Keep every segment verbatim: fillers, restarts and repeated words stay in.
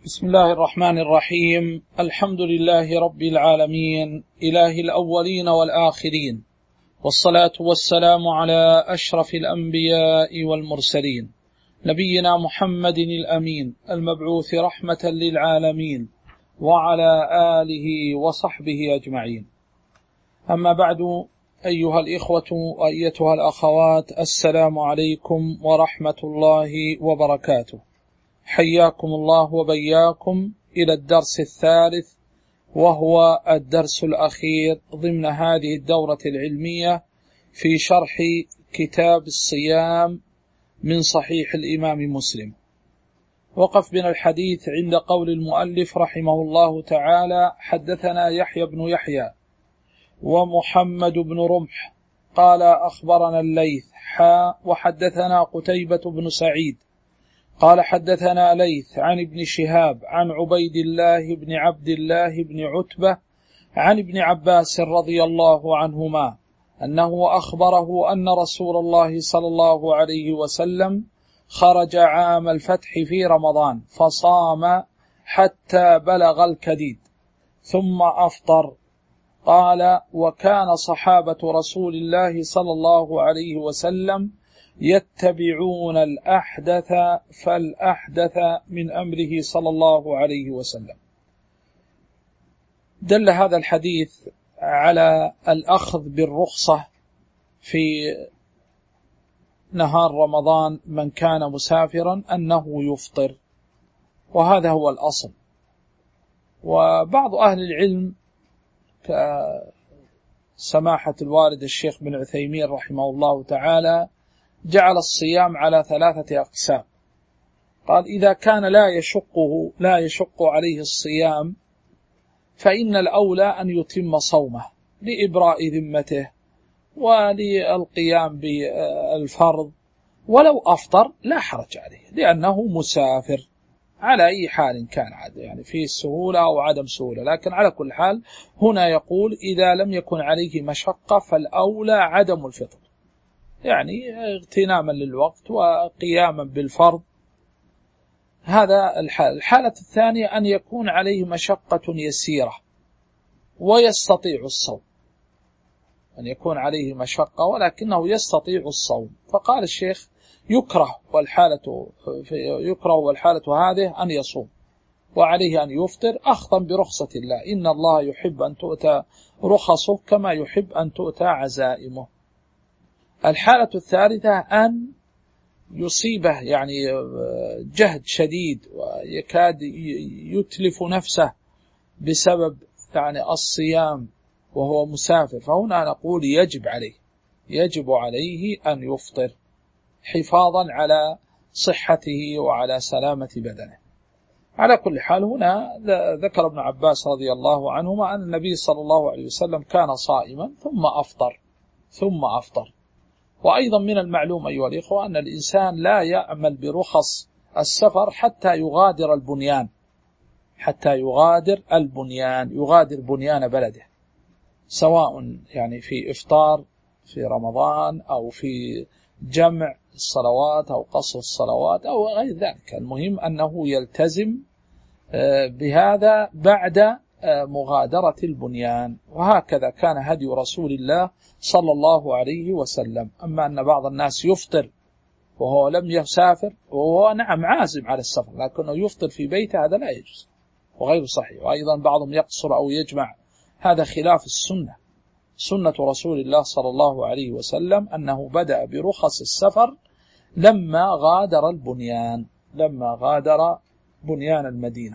بسم الله الرحمن الرحيم. الحمد لله رب العالمين، إله الأولين والآخرين، والصلاة والسلام على أشرف الأنبياء والمرسلين، نبينا محمد الأمين المبعوث رحمة للعالمين، وعلى آله وصحبه أجمعين. أما بعد، أيها الإخوة وأيتها الأخوات، السلام عليكم ورحمة الله وبركاته. حياكم الله وبياكم إلى الدرس الثالث، وهو الدرس الأخير ضمن هذه الدورة العلمية في شرح كتاب الصيام من صحيح الإمام مسلم. وقف بنا الحديث عند قول المؤلف رحمه الله تعالى: حدثنا يحيى بن يحيى ومحمد بن رمح قال أخبرنا الليث حا وحدثنا قتيبة بن سعيد قال حدثنا ليث عن ابن شهاب عن عبيد الله بن عبد الله بن عتبة عن ابن عباس رضي الله عنهما أنه أخبره أن رسول الله صلى الله عليه وسلم خرج عام الفتح في رمضان فصام حتى بلغ الكديد ثم أفطر. قال: وكان صحابة رسول الله صلى الله عليه وسلم يتبعون الأحدث فالأحدث من أمره صلى الله عليه وسلم. دل هذا الحديث على الأخذ بالرخصة في نهار رمضان من كان مسافرا أنه يفطر، وهذا هو الأصل. وبعض أهل العلم كسماحة الوالد الشيخ بن عثيمين رحمه الله تعالى جعل الصيام على ثلاثة أقسام. قال: إذا كان لا يشقه لا يشق عليه الصيام فإن الأولى أن يتم صومه لإبراء ذمته وللقيام بالفرض، ولو أفطر لا حرج عليه لأنه مسافر على أي حال كان، عاد يعني فيه سهولة أو عدم سهولة، لكن على كل حال هنا يقول إذا لم يكن عليه مشقة فالأولى عدم الفطر، يعني اغتناما للوقت وقياما بالفرض. هذا الحالة. الحالة الثانية أن يكون عليه مشقة يسيرة ويستطيع الصوم، أن يكون عليه مشقة ولكنه يستطيع الصوم. فقال الشيخ: يكره والحالة يكره والحالة هذه أن يصوم وعليه أن يفطر أخذا برخصة الله، إن الله يحب أن تؤتى رخصه كما يحب أن تؤتى عزائمه. الحالة الثالثة أن يصيبه يعني جهد شديد ويكاد يتلف نفسه بسبب يعني الصيام وهو مسافر، فهنا نقول يجب عليه يجب عليه أن يفطر حفاظا على صحته وعلى سلامة بدنه. على كل حال هنا ذكر ابن عباس رضي الله عنهما أن النبي صلى الله عليه وسلم كان صائما ثم أفطر ثم أفطر. وأيضا من المعلوم أيها الإخوة أن الإنسان لا يعمل برخص السفر حتى يغادر البنيان حتى يغادر البنيان يغادر بنيان بلده، سواء يعني في إفطار في رمضان أو في جمع الصلوات أو قصر الصلوات أو غير ذلك. المهم أنه يلتزم بهذا بعد مغادرة البنيان، وهكذا كان هدي رسول الله صلى الله عليه وسلم. أما أن بعض الناس يفطر وهو لم يسافر وهو نعم عازم على السفر لكنه يفطر في بيته، هذا لا يجوز وغير صحيح. وأيضا بعضهم يقصر أو يجمع، هذا خلاف السنة. سنة رسول الله صلى الله عليه وسلم أنه بدأ برخص السفر لما غادر البنيان لما غادر بنيان المدينة.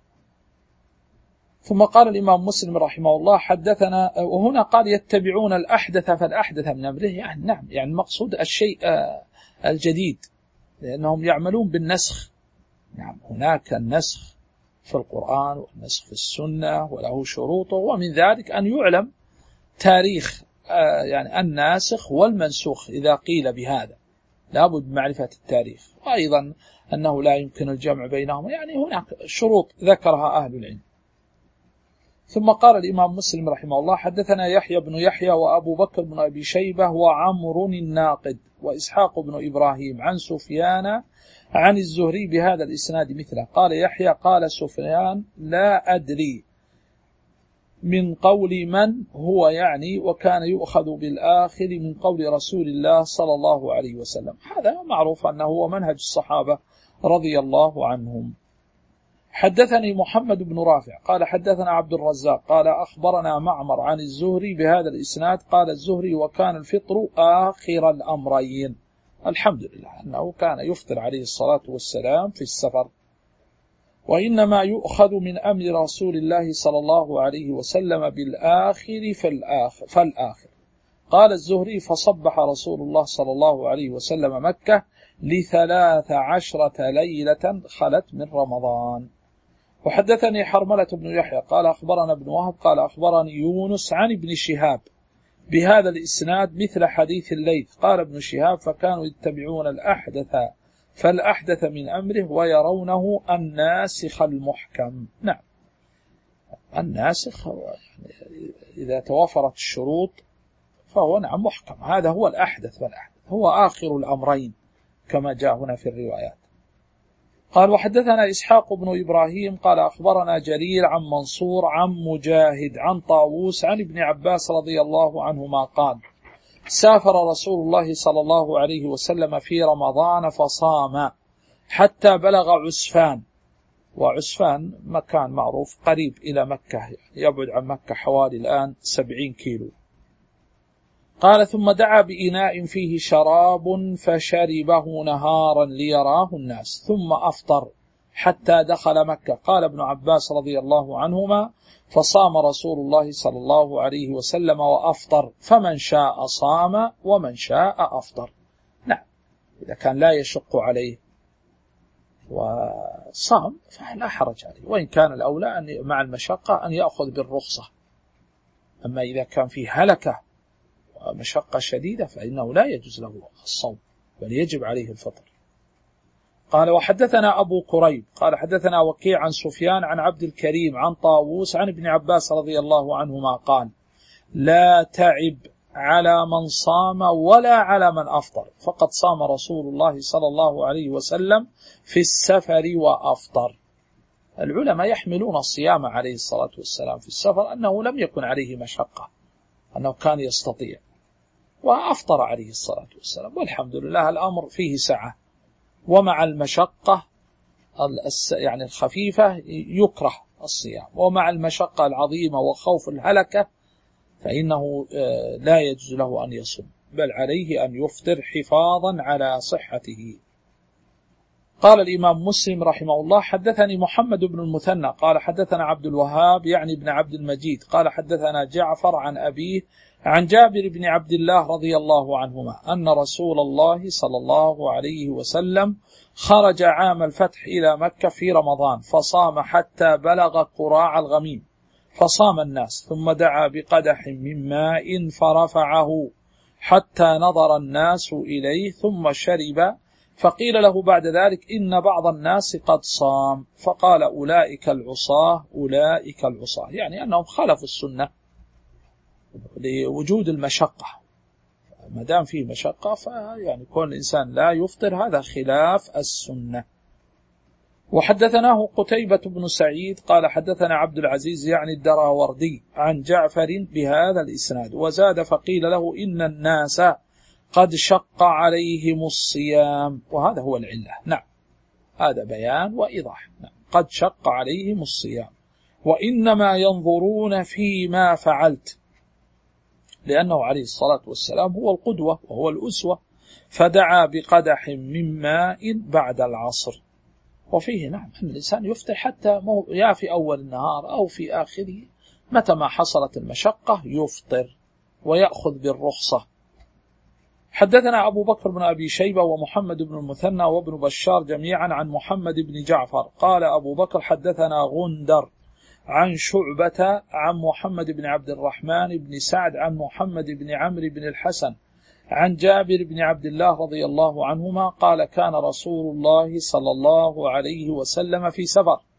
ثم قال الإمام مسلم رحمه الله: حدثنا، وهنا قال يتبعون الأحدث فالأحدث من أمره، يعني نعم يعني المقصود الشيء الجديد، لأنهم يعملون بالنسخ. نعم هناك النسخ في القرآن والنسخ في السنة وله شروطه، ومن ذلك أن يعلم تاريخ يعني الناسخ والمنسوخ. إذا قيل بهذا لابد معرفة التاريخ، وأيضا أنه لا يمكن الجمع بينهما، يعني هناك شروط ذكرها أهل العلم. ثم قال الإمام مسلم رحمه الله حدثنا يحيى بن يحيى وأبو بكر بن أبي شيبة وعمر الناقد وإسحاق بن إبراهيم عن سفيان عن الزهري بهذا الإسناد مثله. قال يحيى قال سفيان لا أدري من قول من هو يعني، وكان يؤخذ بالآخر من قول رسول الله صلى الله عليه وسلم. هذا معروف أنه هو منهج الصحابة رضي الله عنهم. حدثني محمد بن رافع قال حدثنا عبد الرزاق قال أخبرنا معمر عن الزهري بهذا الإسناد. قال الزهري وكان الفطر آخر الأمرين. الحمد لله أنه كان يفطر عليه الصلاة والسلام في السفر، وإنما يؤخذ من أمر رسول الله صلى الله عليه وسلم بالآخر فالآخر, فالآخر. قال الزهري فصبح رسول الله صلى الله عليه وسلم مكة لثلاث عشرة ليلة خلت من رمضان. وحدثني حرملة بن يحيى قال أخبرنا ابن وهب قال أخبرني يونس عن ابن شهاب بهذا الإسناد مثل حديث الليث. قال ابن شهاب فكانوا يتبعون الأحدث فالأحدث من أمره ويرونه الناسخ المحكم. نعم، الناسخ يعني إذا توافرت الشروط فهو نعم محكم، هذا هو الأحدث فالأحدث هو آخر الأمرين كما جاء هنا في الروايات. قال وحدثنا إسحاق بن إبراهيم قال أخبرنا جرير عن منصور عن مجاهد عن طاووس عن ابن عباس رضي الله عنهما قال سافر رسول الله صلى الله عليه وسلم في رمضان فصام حتى بلغ عسفان، وعسفان مكان معروف قريب إلى مكة، يبعد عن مكة حوالي الآن سبعين كيلو. قال ثم دعا بإناء فيه شراب فشربه نهارا ليراه الناس ثم أفطر حتى دخل مكة. قال ابن عباس رضي الله عنهما فصام رسول الله صلى الله عليه وسلم وأفطر، فمن شاء صام ومن شاء أفطر. نعم، إذا كان لا يشق عليه وصام فلا حرج عليه، وإن كان الأولى أن مع المشقة أن يأخذ بالرخصة. أما إذا كان فيه هلكة ومشقة شديدة فإنه لا يجوز له الصوم بل يجب عليه الفطر. قال وحدثنا أبو كريب قال حدثنا وكيع عن سفيان عن عبد الكريم عن طاووس عن ابن عباس رضي الله عنهما قال لا تعب على من صام ولا على من أفطر، فقد صام رسول الله صلى الله عليه وسلم في السفر وأفطر. العلماء يحملون الصيام عليه الصلاة والسلام في السفر أنه لم يكن عليه مشقة، أنه كان يستطيع وأفطر عليه الصلاة والسلام، والحمد لله الأمر فيه سعة. ومع المشقة يعني الخفيفة يكره الصيام، ومع المشقة العظيمة وخوف الهلكة فإنه لا يجوز له أن يصوم، بل عليه أن يفطر حفاظا على صحته. قال الإمام مسلم رحمه الله حدثني محمد بن المثنى قال حدثنا عبد الوهاب يعني ابن عبد المجيد قال حدثنا جعفر عن أبيه عن جابر بن عبد الله رضي الله عنهما أن رسول الله صلى الله عليه وسلم خرج عام الفتح إلى مكة في رمضان فصام حتى بلغ قراع الغميم فصام الناس، ثم دعا بقدح من ماء فرفعه حتى نظر الناس إليه ثم شرب، فقيل له بعد ذلك إن بعض الناس قد صام، فقال أولئك العصاة أولئك العصاة، يعني أنهم خالفوا السنة لوجود المشقة. ما دام فيه مشقة فيعني كون الإنسان لا يفطر هذا خلاف السنة. وحدثناه قتيبة بن سعيد قال حدثنا عبد العزيز يعني الدراوردي عن جعفر بهذا الإسناد وزاد فقيل له إن الناس قد شق عليهم الصيام، وهذا هو العلة. نعم، هذا بيان وإيضاح. نعم، قد شق عليهم الصيام وإنما ينظرون فيما فعلت، لأنه عليه الصلاة والسلام هو القدوة وهو الأسوة، فدعا بقدح من ماء بعد العصر. وفيه نعم أن الإنسان يفطر حتى يا في أول النهار أو في آخره، متى ما حصلت المشقة يفطر ويأخذ بالرخصة. حدثنا أبو بكر بن أبي شيبة ومحمد بن المثنى وابن بشار جميعا عن محمد بن جعفر قال أبو بكر حدثنا غندر عن شعبة عن محمد بن عبد الرحمن بن سعد عن محمد بن عمرو بن الحسن عن جابر بن عبد الله رضي الله عنهما قال كان رسول الله صلى الله عليه وسلم في سفر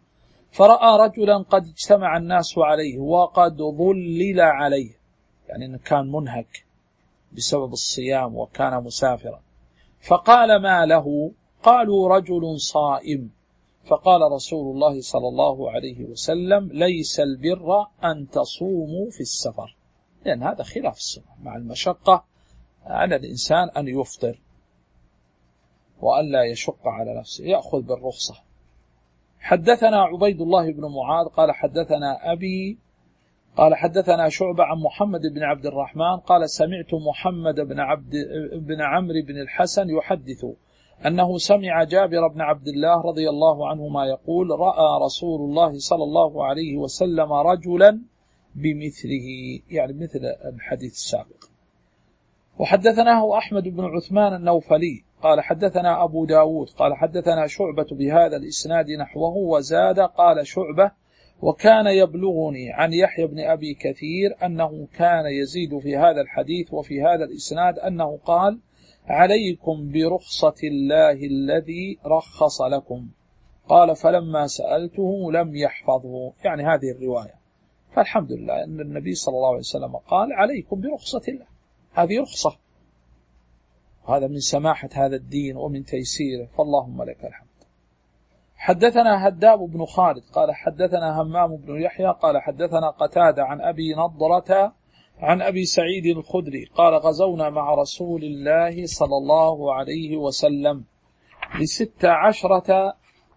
فرأى رجلا قد اجتمع الناس عليه وقد ظلل عليه، يعني أنه كان منهك بسبب الصيام وكان مسافرا، فقال: ما له؟ قالوا: رجل صائم. فقال رسول الله صلى الله عليه وسلم: ليس البر أن تصوموا في السفر، لأن هذا خلاف السنة، مع المشقة على الإنسان أن يفطر وأن لا يشق على نفسه، يأخذ بالرخصة. حدثنا عبيد الله بن معاذ قال حدثنا أبي قال حدثنا شعبة عن محمد بن عبد الرحمن قال: سمعت محمد بن عبد بن عمرو بن الحسن يحدث أنه سمع جابر بن عبد الله رضي الله عنهما يقول: رأى رسول الله صلى الله عليه وسلم رجلا بمثله، يعني مثل الحديث السابق. وحدثناه أحمد بن عثمان النوفلي قال حدثنا أبو داود قال حدثنا شعبة بهذا الإسناد نحوه، وزاد قال شعبة: وكان يبلغني عن يحيى بن أبي كثير أنه كان يزيد في هذا الحديث وفي هذا الإسناد أنه قال: عليكم برخصة الله الذي رخص لكم. قال: فلما سألته لم يحفظه، يعني هذه الرواية. فالحمد لله أن النبي صلى الله عليه وسلم قال: عليكم برخصة الله، هذه رخصة، هذا من سماحة هذا الدين ومن تيسيره، فاللهم لك الحمد. حدثنا هداب بن خالد قال حدثنا همام بن يحيى قال حدثنا قتادة عن أبي نضرة عن أبي سعيد الخدري قال: غزونا مع رسول الله صلى الله عليه وسلم لست عشرة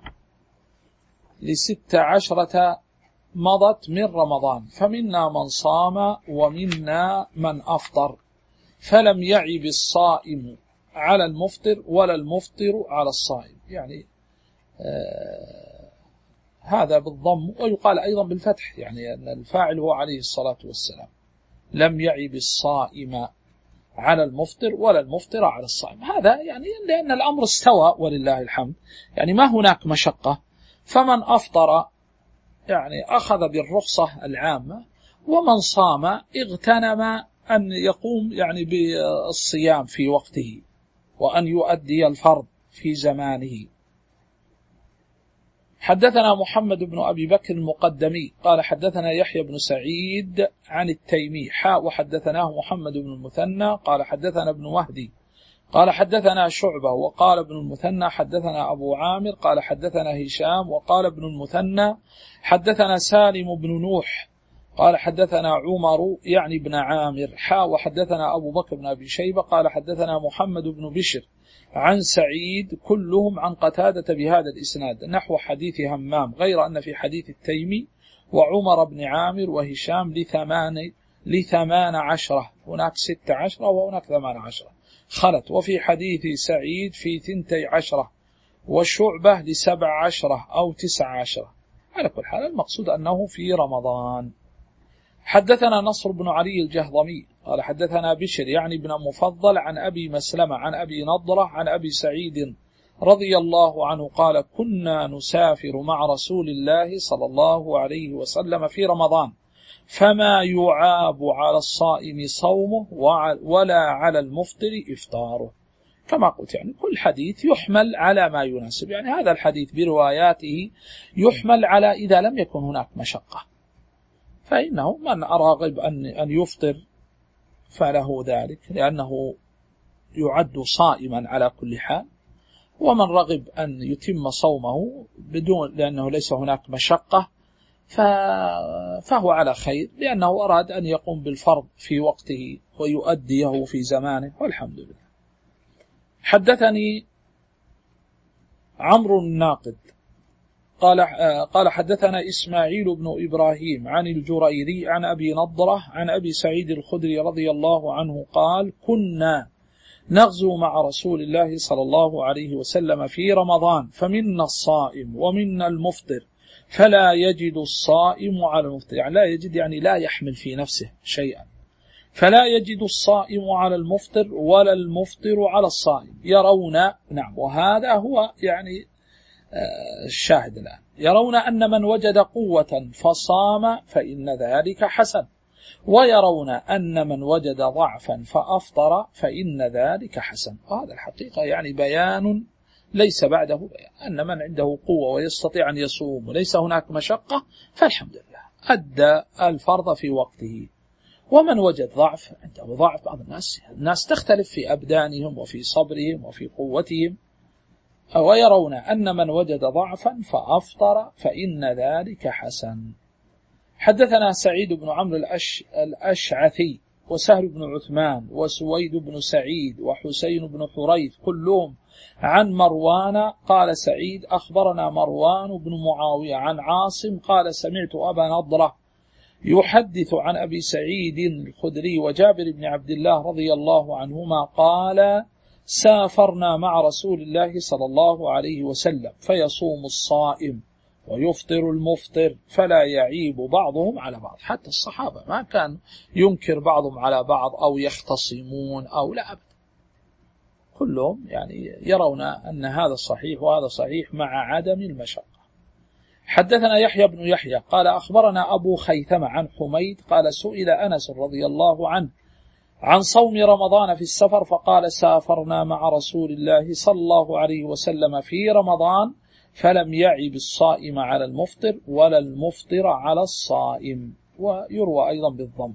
لست عشرة مضت من رمضان، فمنا من صام ومنا من أفطر، فلم يعب الصائم على المفطر ولا المفطر على الصائم، يعني آه هذا بالضم، ويقال أيضا بالفتح، يعني أن الفاعل هو عليه الصلاة والسلام. لم يعب الصائم على المفطر ولا المفطر على الصائم، هذا يعني لأن الأمر استوى ولله الحمد، يعني ما هناك مشقة، فمن أفطر يعني أخذ بالرخصة العامة، ومن صام اغتنم أن يقوم يعني بالصيام في وقته وأن يؤدي الفرض في زمانه. حدثنا محمد بن أبي بكر المقدمي قال حدثنا يحيى بن سعيد عن التيمي حاء وحدثناه محمد بن المثنى قال حدثنا ابن وهدي قال حدثنا شعبة وقال ابن المثنى حدثنا أبو عامر قال حدثنا هشام وقال ابن المثنى حدثنا سالم بن نوح قال حدثنا عمر يعني ابن عامر حاء وحدثنا أبو بكر بن أبي شيبة قال حدثنا محمد بن بشر عن سعيد كلهم عن قتادة بهذا الإسناد نحو حديث همام، غير أن في حديث التيمي وعمر بن عامر وهشام لثمان لثمان عشرة، هناك ست عشرة وهناك ثمان عشرة خلت، وفي حديث سعيد في ثنتي عشرة والشعبة لسبع عشرة أو تسع عشرة. على كل حال المقصود أنه في رمضان. حدثنا نصر بن علي الجهضمي قال حدثنا بشر يعني بن مفضل عن أبي مسلمة عن أبي نضرة عن أبي سعيد رضي الله عنه قال: كنا نسافر مع رسول الله صلى الله عليه وسلم في رمضان، فما يعاب على الصائم صومه ولا على المفطر إفطاره. كما قلت يعني كل حديث يحمل على ما يناسب، يعني هذا الحديث برواياته يحمل على إذا لم يكن هناك مشقة، فإنه من أرغب أن أن يفطر فله ذلك لأنه يعد صائما على كل حال، ومن رغب أن يتم صومه بدون لأنه ليس هناك مشقة فهو على خير، لأنه أراد أن يقوم بالفرض في وقته ويؤديه في زمانه، والحمد لله. حدثني عمرو الناقد قال قال حدثنا إسماعيل بن إبراهيم عن الجريري عن أبي نضرة عن أبي سعيد الخدري رضي الله عنه قال: كنا نغزو مع رسول الله صلى الله عليه وسلم في رمضان، فمنا الصائم ومنا المفطر، فلا يجد الصائم على المفطر، يعني لا يجد يعني لا يحمل في نفسه شيئا، فلا يجد الصائم على المفطر ولا المفطر على الصائم، يرون نعم وهذا هو يعني الشاهد الآن، يرون أن من وجد قوة فصام فإن ذلك حسن، ويرون أن من وجد ضعفا فأفطر فإن ذلك حسن. وهذا الحقيقة يعني بيان ليس بعده بيان، أن من عنده قوة ويستطيع أن يصوم وليس هناك مشقة فالحمد لله أدى الفرض في وقته. ومن وجد ضعف، عنده ضعف، بعض الناس الناس تختلف في أبدانهم وفي صبرهم وفي قوتهم، ويرون أن من وجد ضعفا فأفطر فإن ذلك حسن. حدثنا سعيد بن عمرو الأش... الأشعثي وسهل بن عثمان وسويد بن سعيد وحسين بن حريث كلهم عن مروان قال سعيد أخبرنا مروان بن معاوية عن عاصم قال سمعت أبا نضرة يحدث عن أبي سعيد الخدري وجابر بن عبد الله رضي الله عنهما قال سافرنا مع رسول الله صلى الله عليه وسلم فيصوم الصائم ويفطر المفطر فلا يعيب بعضهم على بعض. حتى الصحابة ما كان ينكر بعضهم على بعض أو يختصمون أو لا أبدا، كلهم يعني يرون أن هذا صحيح وهذا صحيح مع عدم المشقة. حدثنا يحيى بن يحيى قال أخبرنا أبو خيثمة عن حميد قال سئل أنس رضي الله عنه عن صوم رمضان في السفر فقال سافرنا مع رسول الله صلى الله عليه وسلم في رمضان فلم يعب الصائم على المفطر ولا المفطر على الصائم، ويروى أيضا بالضم.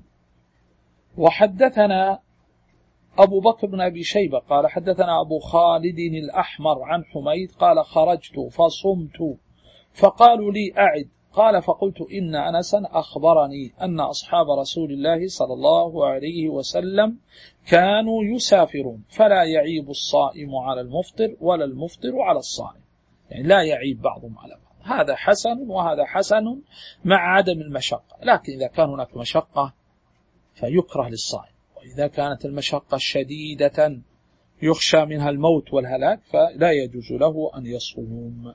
وحدثنا أبو بكر بن أبي شيبة قال حدثنا أبو خالد الأحمر عن حميد قال خرجت فصمت فقالوا لي أعد، قال فقلت إن أنسا أخبرني أن أصحاب رسول الله صلى الله عليه وسلم كانوا يسافرون فلا يعيب الصائم على المفطر ولا المفطر على الصائم، يعني لا يعيب بعضهم على بعض. هذا حسن وهذا حسن مع عدم المشقة، لكن إذا كان هناك مشقة فيكره للصائم، وإذا كانت المشقة شديدة يخشى منها الموت والهلاك فلا يجوز له أن يصوم.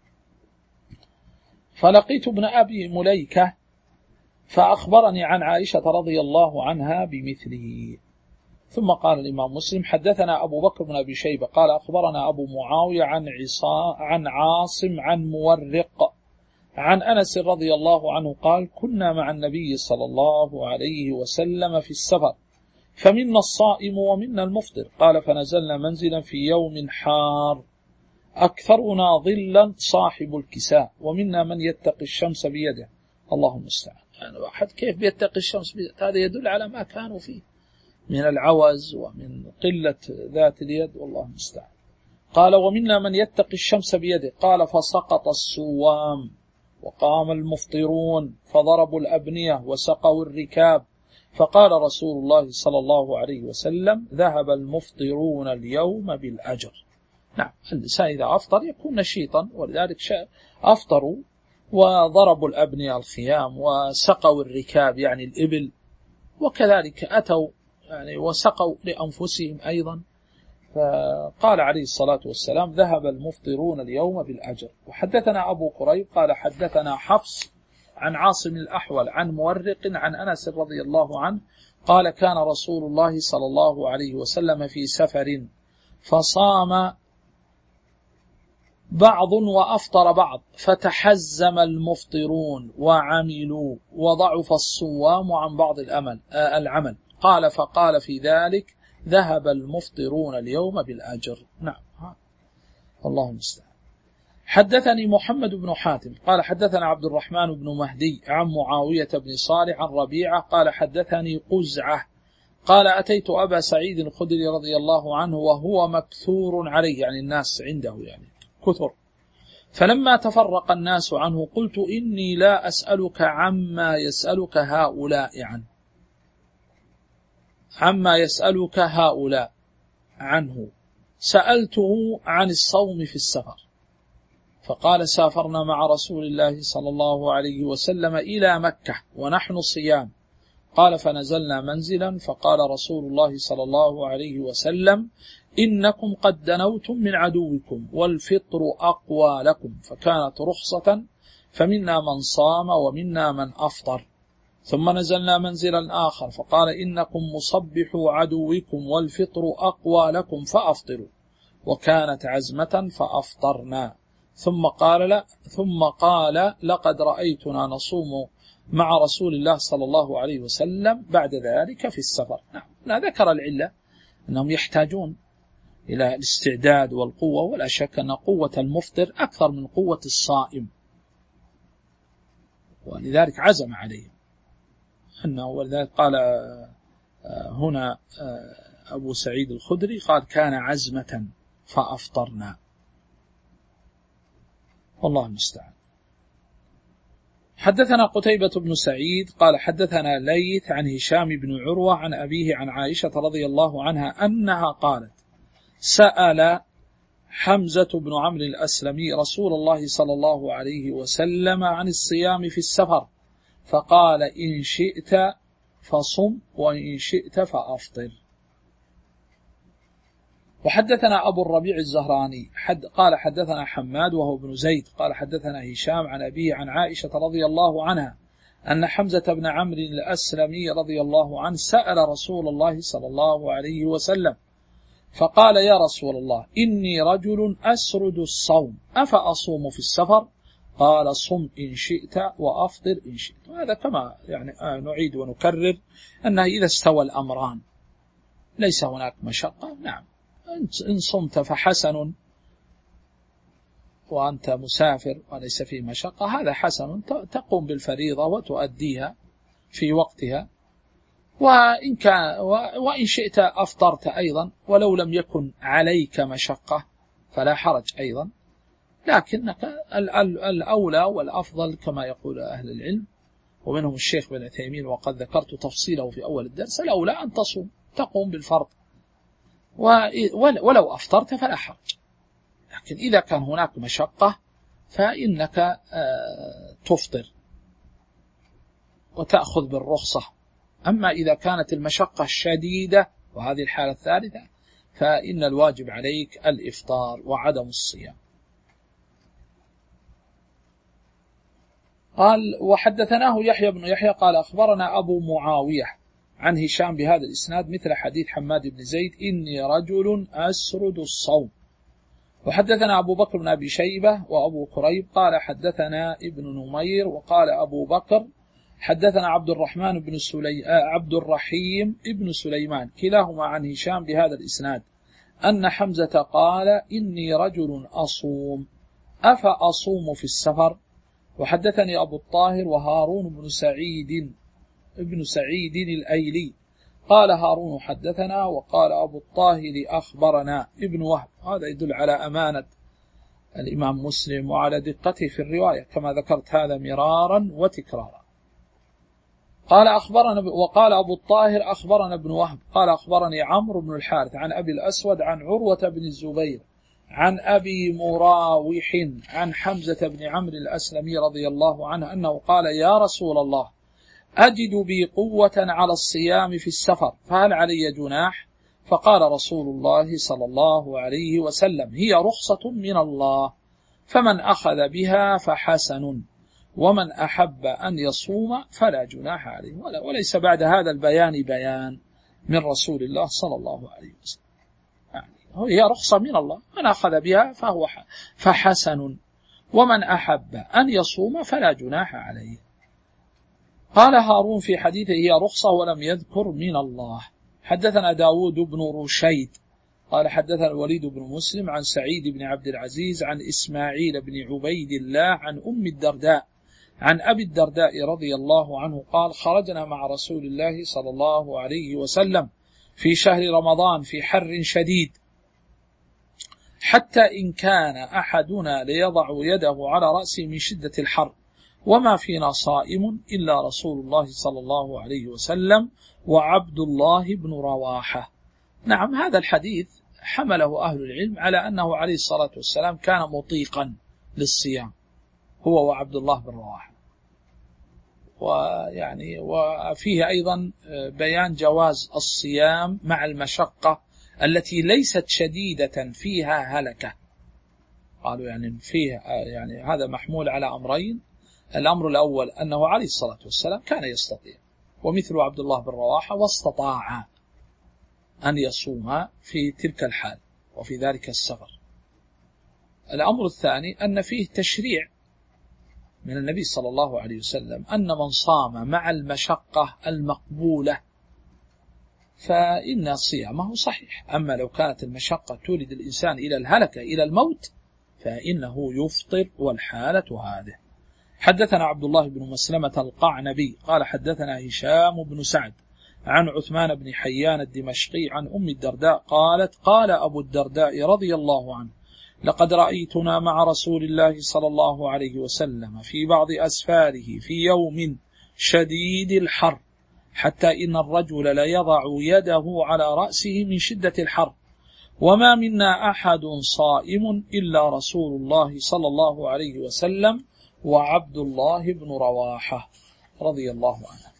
فلقيت ابن أبي مليكة فأخبرني عن عائشة رضي الله عنها بمثله. ثم قال الإمام مسلم حدثنا أبو بكر بن أبي شيبة قال أخبرنا أبو معاوية عن, عن عاصم عن مورق عن أنس رضي الله عنه قال كنا مع النبي صلى الله عليه وسلم في السفر فمنا الصائم ومنا المفطر، قال فنزلنا منزلا في يوم حار أكثرنا ظلا صاحب الكساء ومنا من يتقي الشمس بيده. اللهم استعان، يعني واحد كيف بيتقي الشمس بيده؟ هذا يدل على ما كانوا فيه من العوز ومن قلة ذات اليد، والله المستعان. قال ومنا من يتقي الشمس بيده، قال فسقط الصوام وقام المفطرون فضربوا الأبنية وسقوا الركاب، فقال رسول الله صلى الله عليه وسلم ذهب المفطرون اليوم بالأجر. نعم، الإنسان إذا أفطر يكون نشيطا، ولذلك أفطروا وضربوا الأبنية الخيام وسقوا الركاب يعني الإبل، وكذلك أتوا يعني وسقوا لأنفسهم أيضا. فقال عليه الصلاة والسلام ذهب المفطرون اليوم بالأجر. وحدثنا أبو قريب قال حدثنا حفص عن عاصم الأحول عن مورق عن أنس رضي الله عنه قال كان رسول الله صلى الله عليه وسلم في سفر فصام بعض وأفطر بعض فتحزم المفطرون وعملوا وضعف الصوام عن بعض الأمل آه العمل، قال فقال في ذلك ذهب المفطرون اليوم بالأجر. نعم، اللهم استعان. حدثني محمد بن حاتم قال حدثنا عبد الرحمن بن مهدي عن معاوية بن صالح عن ربيعة قال حدثني قزعة قال أتيت أبا سعيد الخدري رضي الله عنه وهو مكثور عليه، يعني الناس عنده يعني كثر، فلما تفرق الناس عنه قلت إني لا أسألك عما يسألك هؤلاء عنه عما يسألك هؤلاء عنه سألته عن الصوم في السفر، فقال سافرنا مع رسول الله صلى الله عليه وسلم إلى مكة ونحن صيام، قال فنزلنا منزلا فقال رسول الله صلى الله عليه وسلم إنكم قد دنوتم من عدوكم والفطر أقوى لكم، فكانت رخصة فمنا من صام ومنا من أفطر. ثم نزلنا منزلا آخر فقال إنكم مصبحوا عدوكم والفطر أقوى لكم فأفطروا، وكانت عزمة فأفطرنا. ثم قال لا ثم قال لقد رأيتنا نصوم مع رسول الله صلى الله عليه وسلم بعد ذلك في السفر. نعم، ذكر العلة أنهم يحتاجون إلى الاستعداد والقوة، ولا شك أن قوة المفطر أكثر من قوة الصائم، ولذلك عزم عليه أنه، ولذلك قال هنا أبو سعيد الخدري قال كان عزمة فأفطرنا، والله المستعان. حدثنا قتيبة بن سعيد قال حدثنا ليث عن هشام بن عروة عن أبيه عن عائشة رضي الله عنها أنها قالت سأل حمزة بن عمرو الأسلمي رسول الله صلى الله عليه وسلم عن الصيام في السفر فقال إن شئت فصم وإن شئت فأفطر. وحدثنا أبو الربيع الزهراني حد قال حدثنا حماد وهو ابن زيد قال حدثنا هشام عن أبيه عن عائشة رضي الله عنها أن حمزة بن عمرو الأسلمي رضي الله عنه سأل رسول الله صلى الله عليه وسلم فقال يا رسول الله إني رجل أسرد الصوم أفأصوم في السفر؟ قال صم إن شئت وأفطر إن شئت. وهذا كما يعني نعيد ونكرر أنه إذا استوى الأمران ليس هناك مشقة، نعم إن صمت فحسن وأنت مسافر وليس فيه مشقة هذا حسن، تقوم بالفريضة وتؤديها في وقتها، وإن, كان وإن شئت أفطرت أيضا ولو لم يكن عليك مشقة فلا حرج أيضا، لكنك الأولى والأفضل كما يقول أهل العلم ومنهم الشيخ بن عثيمين وقد ذكرت تفصيله في أول الدرس، الأولى أن تصوم تقوم بالفرض، ولو أفطرت فلا حرج، لكن إذا كان هناك مشقة فإنك تفطر وتأخذ بالرخصة. أما إذا كانت المشقة شديدة وهذه الحالة الثالثة فإن الواجب عليك الإفطار وعدم الصيام. قال وحدثناه يحيى بن يحيى قال أخبرنا أبو معاوية عن هشام بهذا الإسناد مثل حديث حماد بن زيد إني رجل أسرد الصوم. وحدثنا أبو بكر بن أبي شيبة وأبو كريب قال حدثنا ابن نمير وقال أبو بكر حدثنا عبد الرحمن بن سلي... عبد الرحيم ابن سليمان كلاهما عن هشام بهذا الإسناد أن حمزة قال إني رجل أصوم أفأصوم في السفر. وحدثني أبو الطاهر وهارون بن سعيد ابن سعيد الأيلي قال هارون حدثنا وقال أبو الطاهر أخبرنا ابن وهب. هذا يدل على أمانة الإمام مسلم وعلى دقته في الرواية كما ذكرت هذا مرارا وتكرارا. قال أخبرنا وقال أبو الطاهر أخبرنا ابن وهب قال أخبرني عمرو بن الحارث عن أبي الأسود عن عروة بن الزبير عن أبي مراوح عن حمزة بن عمرو الأسلمي رضي الله عنه أنه قال يا رسول الله أجد بي قوة على الصيام في السفر فهل علي جناح؟ فقال رسول الله صلى الله عليه وسلم هي رخصة من الله فمن أخذ بها فحسن ومن أحب أن يصوم فلا جناح عليه. وليس بعد هذا البيان بيان من رسول الله صلى الله عليه وسلم، يعني هي رخصة من الله من أخذ بها فهو فحسن ومن أحب أن يصوم فلا جناح عليه. قال هارون في حديثه هي رخصة ولم يذكر من الله. حدثنا داود بن رشيد قال حدثنا الوليد بن مسلم عن سعيد بن عبد العزيز عن إسماعيل بن عبيد الله عن أم الدرداء عن أبي الدرداء رضي الله عنه قال خرجنا مع رسول الله صلى الله عليه وسلم في شهر رمضان في حر شديد حتى إن كان أحدنا ليضع يده على رأسه من شدة الحر وما فينا صائم إلا رسول الله صلى الله عليه وسلم وعبد الله بن رواحة. نعم هذا الحديث حمله أهل العلم على أنه عليه الصلاة والسلام كان مطيقا للصيام هو وعبد الله بن رواحة، ويعني وفيه أيضا بيان جواز الصيام مع المشقة التي ليست شديدة فيها هلكة. قالوا يعني فيه يعني هذا محمول على أمرين، الأمر الأول أنه عليه الصلاة والسلام كان يستطيع ومثل عبد الله بن رواحة واستطاع أن يصوم في تلك الحال وفي ذلك السفر. الأمر الثاني أن فيه تشريع من النبي صلى الله عليه وسلم أن من صام مع المشقة المقبولة فإن صيامه صحيح. أما لو كانت المشقة تولد الإنسان إلى الهلكة إلى الموت فإنه يفطر، والحالة هذه. حدثنا عبد الله بن مسلمة القعنبي قال حدثنا هشام بن سعد عن عثمان بن حيان الدمشقي عن أم الدرداء قالت قال أبو الدرداء رضي الله عنه لقد رأيتنا مع رسول الله صلى الله عليه وسلم في بعض أسفاره في يوم شديد الحر حتى إن الرجل ليضع يده على رأسه من شدة الحر، وما منا أحد صائم إلا رسول الله صلى الله عليه وسلم وعبد الله بن رواحة رضي الله عنه.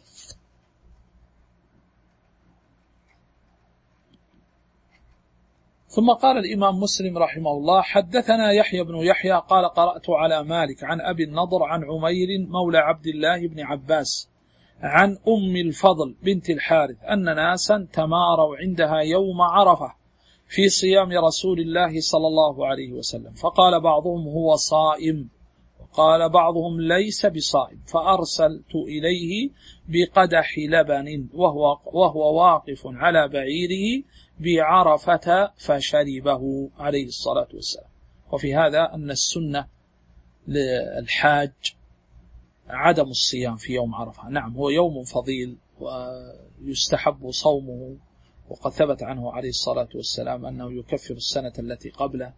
ثم قال الإمام مسلم رحمه الله حدثنا يحيى بن يحيى قال قرأت على مالك عن أبي النضر عن عمير مولى عبد الله بن عباس عن أم الفضل بنت الحارث أن ناسا تماروا عندها يوم عرفة في صيام رسول الله صلى الله عليه وسلم، فقال بعضهم هو صائم وقال بعضهم ليس بصائم، فأرسلت إليه بقدح لبن وهو, وهو واقف على بعيره بعرفة فشربه عليه الصلاة والسلام. وفي هذا أن السنة للحاج عدم الصيام في يوم عرفة. نعم هو يوم فضيل ويستحب صومه، وقد ثبت عنه عليه الصلاة والسلام أنه يكفر السنة التي قبله،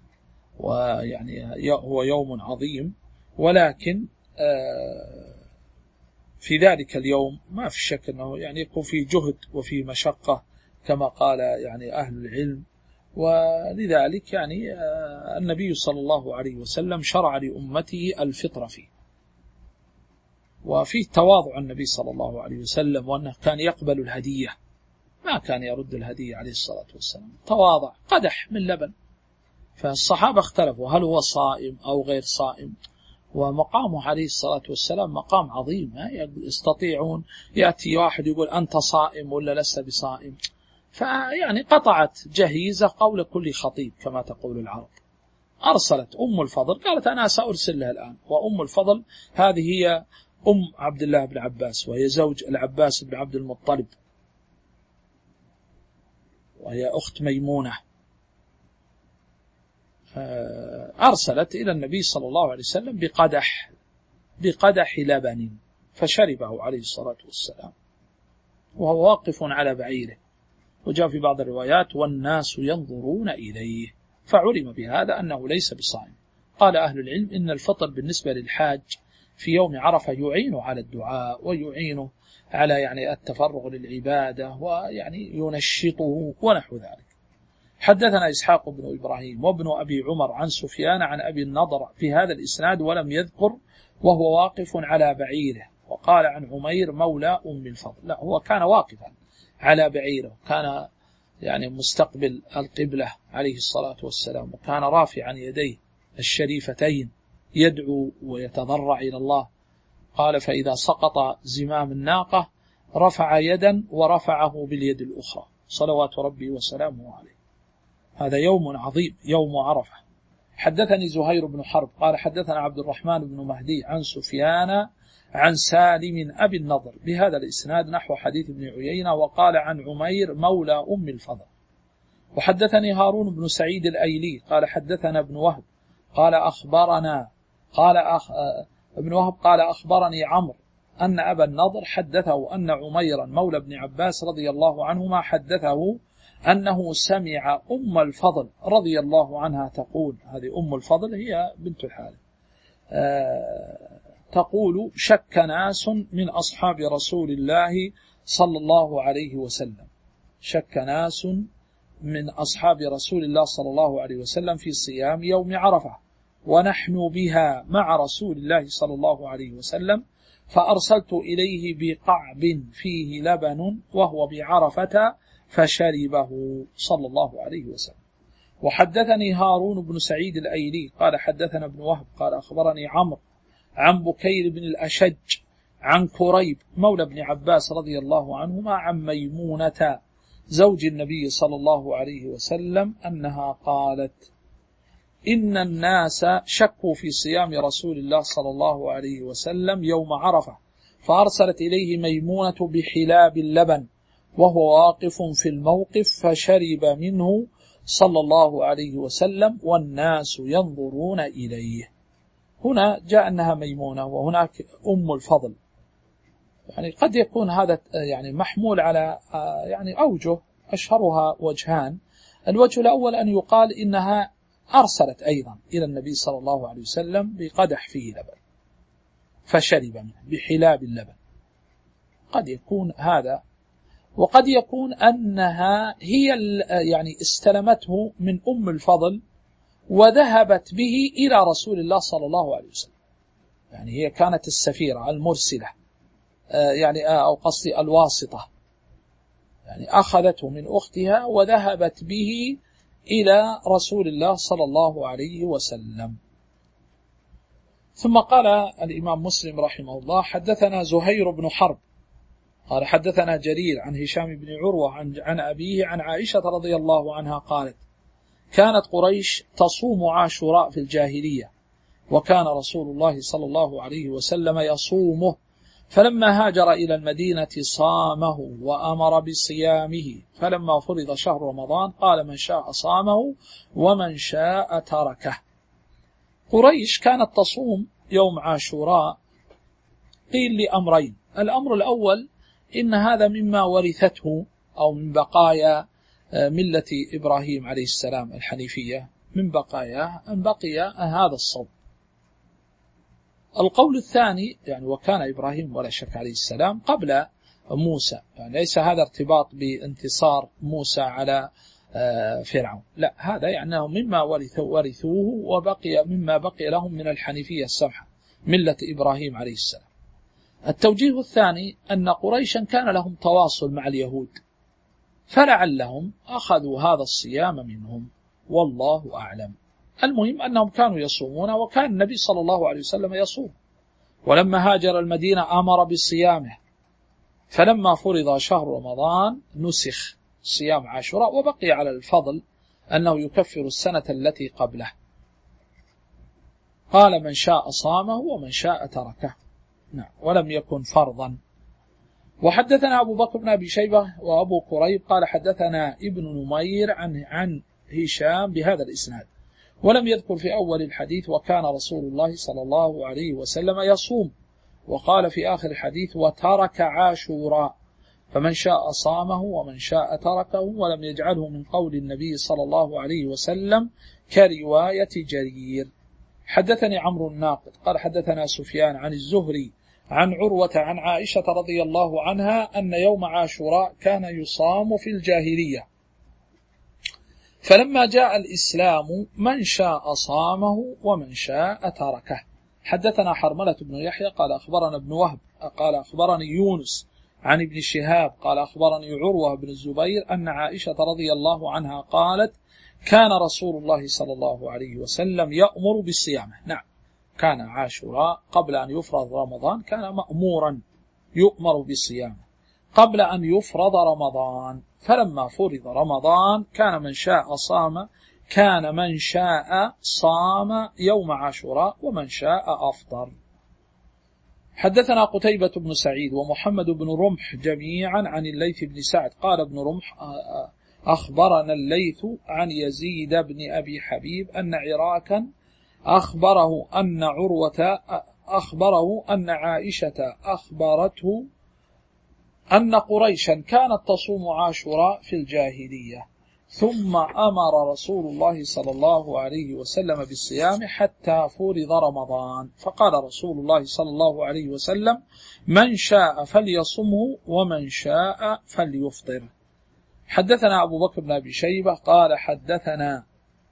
ويعني هو يوم عظيم، ولكن في ذلك اليوم ما في شك أنه يعني يكون فيه جهد وفيه مشقة كما قال يعني أهل العلم، ولذلك يعني النبي صلى الله عليه وسلم شرع لأمته الفطر فيه، وفيه تواضع النبي صلى الله عليه وسلم وأنه كان يقبل الهدية، ما كان يرد الهدية عليه الصلاة والسلام، تواضع قدح من لبن. فالصحابة اختلفوا هل هو صائم أو غير صائم، ومقامه عليه الصلاة والسلام مقام عظيم، يستطيعون يأتي واحد يقول أنت صائم ولا لست بصائم، فيعني قطعت جهيزة قول كل خطيب كما تقول العرب. أرسلت أم الفضل قالت أنا سأرسل لها الآن، وأم الفضل هذه هي أم عبد الله بن عباس، وهي زوج العباس بن عبد المطلب، وهي أخت ميمونة. أرسلت إلى النبي صلى الله عليه وسلم بقدح بقدح لبن فشربه عليه الصلاة والسلام وهو واقف على بعيره، وجاء في بعض الروايات والناس ينظرون إليه، فعلم بهذا أنه ليس بصائم. قال أهل العلم إن الفطر بالنسبة للحاج في يوم عرفة يعين على الدعاء ويعينه على يعني التفرغ للعبادة ويعني ينشطه ونحو ذلك. حدثنا إسحاق بن إبراهيم وابن أبي عمر عن سفيان عن أبي النضر في هذا الإسناد ولم يذكر وهو واقف على بعيره، وقال عن عمير مولى أم الفضل، لا هو كان واقفا على بعيره، كان يعني مستقبل القبلة عليه الصلاة والسلام، وكان رافعا يديه الشريفتين يدعو ويتضرع إلى الله. قال فإذا سقط زمام الناقة رفع يدا ورفعه باليد الأخرى صلوات ربي وسلامه عليه. هذا يوم عظيم يوم عرفة. حدثني زهير بن حرب قال حدثنا عبد الرحمن بن مهدي عن سفيان عن سالم أبي النضر بهذا الإسناد نحو حديث ابن عيينة، وقال عن عمير مولى أم الفضل. وحدثني هارون بن سعيد الأيلي قال حدثنا ابن وهب قال أخبرنا قال أخ ابن وهب قال أخبرني عمرو أن أبا النضر حدثه أن عميرا مولى ابن عباس رضي الله عنهما حدثه أنه سمع أم الفضل رضي الله عنها تقول، هذه أم الفضل هي بنت الحارث، أه تقول شك ناس من أصحاب رسول الله صلى الله عليه وسلم، شك ناس من أصحاب رسول الله صلى الله عليه وسلم في صيام يوم عرفة ونحن بها مع رسول الله صلى الله عليه وسلم، فأرسلت إليه بقعب فيه لبن وهو بعرفة فشربه صلى الله عليه وسلم. وحدثني هارون بن سعيد الأيلي قال حدثنا ابن وهب قال أخبرني عمرو عن بكير بن الأشج عن كريب مولى ابن عباس رضي الله عنهما عن ميمونة زوج النبي صلى الله عليه وسلم أنها قالت إن الناس شكوا في صيام رسول الله صلى الله عليه وسلم يوم عرفة، فأرسلت إليه ميمونة بحلاب اللبن وهو واقف في الموقف فشرب منه صلى الله عليه وسلم والناس ينظرون إليه. هنا جاء أنها ميمونة وهناك أم الفضل، يعني قد يكون هذا يعني محمول على يعني أوجه، أشهرها وجهان. الوجه الأول أن يقال إنها أرسلت أيضا إلى النبي صلى الله عليه وسلم بقدح فيه لبن فشرب منه بحلاب اللبن، قد يكون هذا. وقد يكون أنها هي يعني استلمته من أم الفضل وذهبت به إلى رسول الله صلى الله عليه وسلم، يعني هي كانت السفيرة المرسلة، يعني أو قصدي الواسطة، يعني أخذته من أختها وذهبت به إلى رسول الله صلى الله عليه وسلم. ثم قال الإمام مسلم رحمه الله: حدثنا زهير بن حرب قال حدثنا جرير عن هشام بن عروة عن أبيه عن عائشة رضي الله عنها قالت: كانت قريش تصوم عاشوراء في الجاهلية، وكان رسول الله صلى الله عليه وسلم يصومه، فلما هاجر إلى المدينة صامه وأمر بصيامه، فلما فرض شهر رمضان قال: من شاء صامه ومن شاء تركه. قريش كانت تصوم يوم عاشوراء قيل لأمرين: الأمر الأول إن هذا مما ورثته أو من بقايا ملة إبراهيم عليه السلام الحنيفية، من بقاياه أن بقي هذا الصوم. القول الثاني يعني وكان إبراهيم ولا شك عليه السلام قبل موسى، يعني ليس هذا ارتباط بانتصار موسى على فرعون، لا، هذا يعني مما ورثوه وبقي مما بقي لهم من الحنيفية السمحة ملة إبراهيم عليه السلام. التوجيه الثاني أن قريشا كان لهم تواصل مع اليهود، فلعلهم أخذوا هذا الصيام منهم، والله أعلم. المهم أنهم كانوا يصومون، وكان النبي صلى الله عليه وسلم يصوم، ولما هاجر المدينة أمر بصيامه، فلما فرض شهر رمضان نسخ صيام عاشوراء، وبقي على الفضل أنه يكفر السنة التي قبله. قال: من شاء صامه ومن شاء تركه، نعم، ولم يكن فرضا. وحدثنا أبو بكر بن أبي شيبة وأبو قريب قال حدثنا ابن نمير عن عن هشام بهذا الإسناد، ولم يذكر في أول الحديث وكان رسول الله صلى الله عليه وسلم يصوم، وقال في آخر الحديث وترك عاشوراء، فمن شاء صامه ومن شاء تركه، ولم يجعله من قول النبي صلى الله عليه وسلم كرواية جرير. حدثني عمرو الناقد قال حدثنا سفيان عن الزهري عن عروة عن عائشة رضي الله عنها أن يوم عاشوراء كان يصام في الجاهلية، فلما جاء الإسلام من شاء صامه ومن شاء تركه. حدثنا حرملة بن يحيى قال أخبرنا ابن وهب قال أخبرني يونس عن ابن شهاب قال أخبرني عروة بن الزبير أن عائشة رضي الله عنها قالت: كان رسول الله صلى الله عليه وسلم يأمر بالصيام. نعم، كان عاشوراء قبل أن يفرض رمضان كان مأمورا يؤمر بالصيام قبل أن يفرض رمضان، فلما فرض رمضان كان من شاء صام كان من شاء صام يوم عاشوراء ومن شاء أفطر. حدثنا قتيبة بن سعيد ومحمد بن رمح جميعا عن الليث بن سعد قال ابن رمح أخبرنا الليث عن يزيد بن أبي حبيب أن عراكا أخبره أن عروة أخبره أن عائشة أخبرته أن قريشا كانت تصوم عاشوراء في الجاهلية، ثم أمر رسول الله صلى الله عليه وسلم بالصيام حتى فرض رمضان، فقال رسول الله صلى الله عليه وسلم: من شاء فليصمه ومن شاء فليفطر. حدثنا أبو بكر بن أبي شيبة قال حدثنا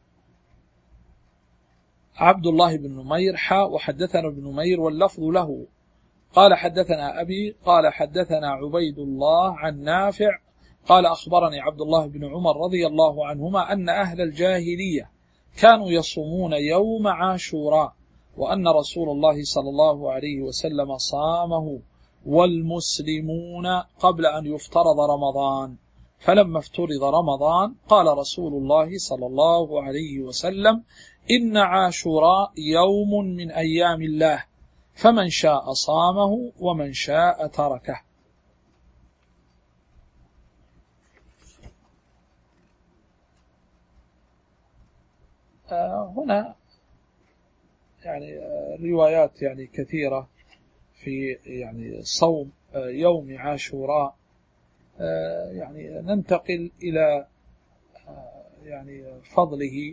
عبد الله بن نمير حاء وحدثنا ابن نمير واللفظ له قال حدثنا أبي قال حدثنا عبيد الله عن نافع قال أخبرني عبد الله بن عمر رضي الله عنهما أن أهل الجاهلية كانوا يصومون يوم عاشوراء، وأن رسول الله صلى الله عليه وسلم صامه والمسلمون قبل أن يفترض رمضان، فلما افترض رمضان قال رسول الله صلى الله عليه وسلم: إن عاشوراء يوم من أيام الله، فمن شاء صامه ومن شاء تركه. هنا يعني روايات يعني كثيرة في يعني صوم يوم عاشوراء. يعني ننتقل إلى يعني فضله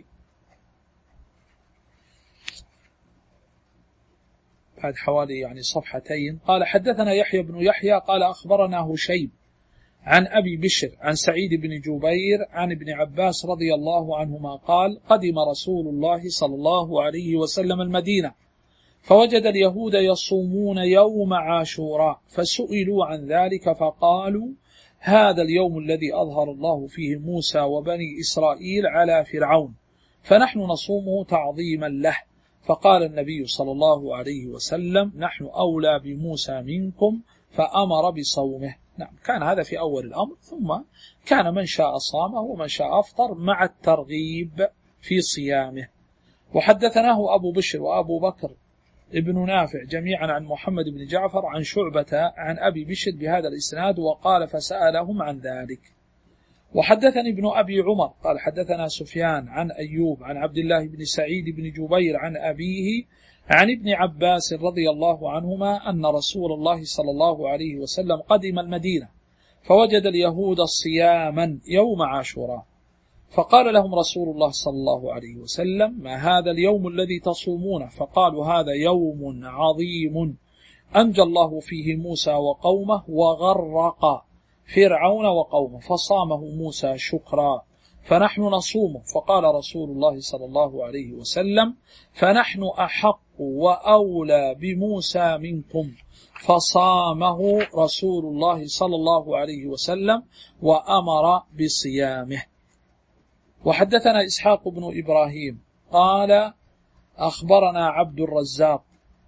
بعد حوالي يعني صفحتين. قال حدثنا يحيى بن يحيى قال أخبرنا هشيم عن أبي بشر عن سعيد بن جبير عن ابن عباس رضي الله عنهما قال قدم رسول الله صلى الله عليه وسلم المدينة فوجد اليهود يصومون يوم عاشوراء فسئلوا عن ذلك فقالوا هذا اليوم الذي أظهر الله فيه موسى وبني إسرائيل على فرعون فنحن نصومه تعظيما له. فقال النبي صلى الله عليه وسلم نحن أولى بموسى منكم فأمر بصومه. نعم، كان هذا في أول الأمر، ثم كان من شاء صامه ومن شاء أفطر مع الترغيب في صيامه. وحدثناه أبو بشر وأبو بكر ابن نافع جميعا عن محمد بن جعفر عن شعبة عن أبي بشر بهذا الإسناد وقال فسألهم عن ذلك. وحدثني ابن أبي عمر قال حدثنا سفيان عن أيوب عن عبد الله بن سعيد بن جبير عن أبيه عن ابن عباس رضي الله عنهما أن رسول الله صلى الله عليه وسلم قدم المدينة فوجد اليهود صياما يوم عاشوراء فقال لهم رسول الله صلى الله عليه وسلم ما هذا اليوم الذي تصومونه؟ فقالوا هذا يوم عظيم أنجى الله فيه موسى وقومه وغرق فرعون وقومه فصامه موسى شكرا فنحن نصومه. فقال رسول الله صلى الله عليه وسلم فنحن أحق وأولى بموسى منكم فصامه رسول الله صلى الله عليه وسلم وأمر بصيامه. وحدثنا إسحاق بن إبراهيم قال أخبرنا عبد الرزاق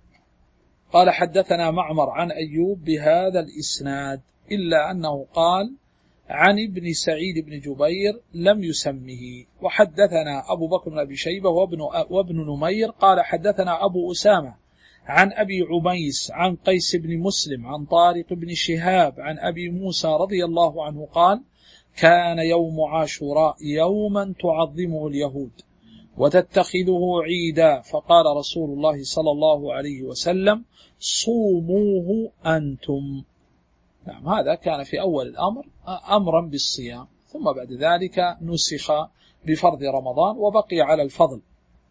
قال حدثنا معمر عن أيوب بهذا الإسناد إلا أنه قال عن ابن سعيد بن جبير لم يسمه. وحدثنا أبو بكر بن أبي شيبة وابن, وابن نمير قال حدثنا أبو أسامة عن أبي عميس عن قيس بن مسلم عن طارق بن شهاب عن أبي موسى رضي الله عنه قال كان يوم عاشوراء يوما تعظمه اليهود وتتخذه عيدا فقال رسول الله صلى الله عليه وسلم صوموه أنتم. نعم، هذا كان في أول الأمر أمرا بالصيام، ثم بعد ذلك نسخ بفرض رمضان وبقي على الفضل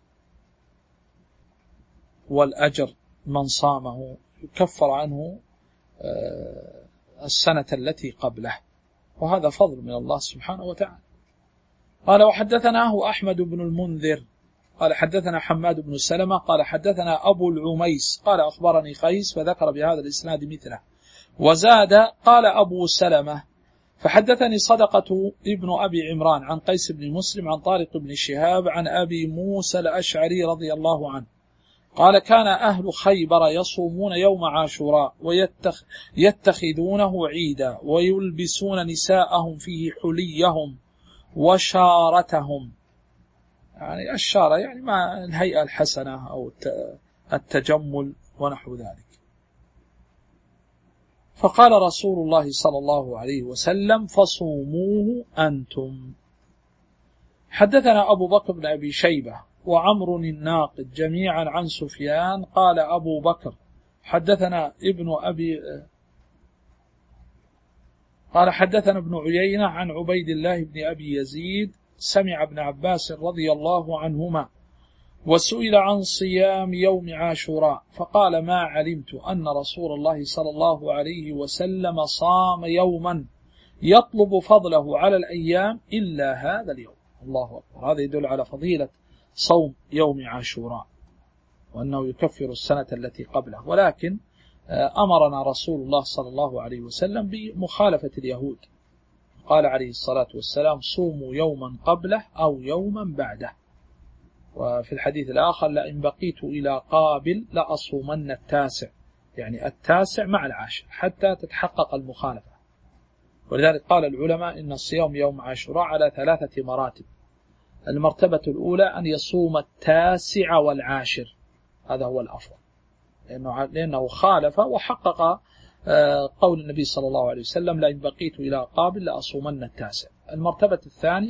والأجر من صامه يكفر عنه السنة التي قبله، وهذا فضل من الله سبحانه وتعالى. قال وحدثناه أحمد بن المنذر قال حدثنا حماد بن سلمة قال حدثنا أبو العميس قال أخبرني قيس فذكر بهذا الإسناد مثله. وزاد قال أبو سلمة فحدثني صدقة ابن أبي عمران عن قيس بن مسلم عن طارق بن شهاب عن أبي موسى الأشعري رضي الله عنه قال كان أهل خيبر يصومون يوم عاشوراء ويتخذونه عيدا ويلبسون نساءهم فيه حليهم وشارتهم، يعني الشارة يعني مع الهيئة الحسنة أو التجمل ونحو ذلك. فقال رسول الله صلى الله عليه وسلم فصوموه أنتم. حدثنا أبو بكر بن أبي شيبة وعمر الناقد جميعا عن سفيان قال أبو بكر حدثنا ابن أبي قال حدثنا ابن عيينة عن عبيد الله بن أبي يزيد سمع ابن عباس رضي الله عنهما وسئل عن صيام يوم عاشوراء فقال ما علمت أن رسول الله صلى الله عليه وسلم صام يوما يطلب فضله على الأيام إلا هذا اليوم. الله أكبر. هذا يدل على فضيلة صوم يوم عاشوراء وأنه يكفر السنة التي قبله، ولكن أمرنا رسول الله صلى الله عليه وسلم بمخالفة اليهود، قال عليه الصلاة والسلام صوموا يوما قبله أو يوما بعده. وفي الحديث الآخر لئن بقيت إلى قابل لأصومن التاسع، يعني التاسع مع العاشر حتى تتحقق المخالفة. ولذلك قال العلماء إن الصيام يوم عاشوراء على ثلاثة مراتب. المرتبة الأولى أن يصوم التاسع والعاشر، هذا هو الأفضل لأنه, لأنه خالف وحقق قول النبي صلى الله عليه وسلم لئن بقيت إلى قابل لأصومن التاسع. المرتبة الثانية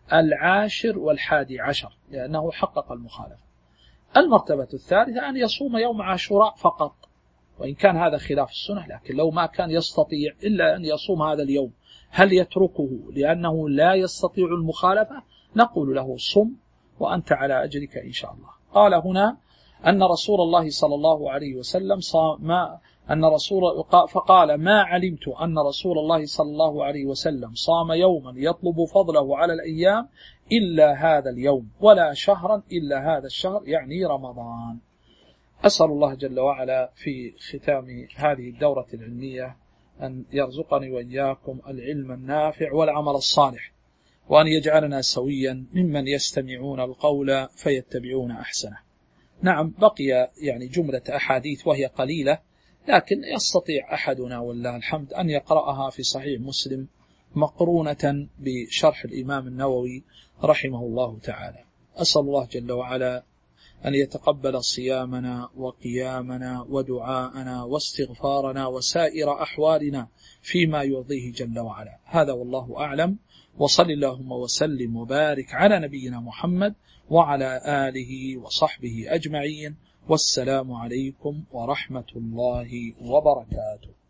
العاشر والحادي عشر لأنه حقق المخالفة. المرتبة الثالثة أن يصوم يوم عاشوراء فقط، وإن كان هذا خلاف السنة، لكن لو ما كان يستطيع إلا أن يصوم هذا اليوم هل يتركه لأنه لا يستطيع المخالفة؟ نقول له صم وأنت على أجرك إن شاء الله. قال هنا أن رسول الله صلى الله عليه وسلم صام أن رسول فقال ما علمت أن رسول الله صلى الله عليه وسلم صام يوما يطلب فضله على الأيام إلا هذا اليوم، ولا شهرا إلا هذا الشهر، يعني رمضان. أسأل الله جل وعلا في ختام هذه الدورة العلمية أن يرزقني وإياكم العلم النافع والعمل الصالح، وأن يجعلنا سويا ممن يستمعون القول فيتبعون أحسنه. نعم، بقي يعني جملة أحاديث وهي قليلة، لكن يستطيع أحدنا والله الحمد أن يقرأها في صحيح مسلم مقرونة بشرح الإمام النووي رحمه الله تعالى. أسأل الله جل وعلا أن يتقبل صيامنا وقيامنا ودعاءنا واستغفارنا وسائر أحوالنا فيما يرضيه جل وعلا. هذا والله أعلم، وصل اللهم وسلم وبارك على نبينا محمد وعلى آله وصحبه أجمعين، والسلام عليكم ورحمة الله وبركاته.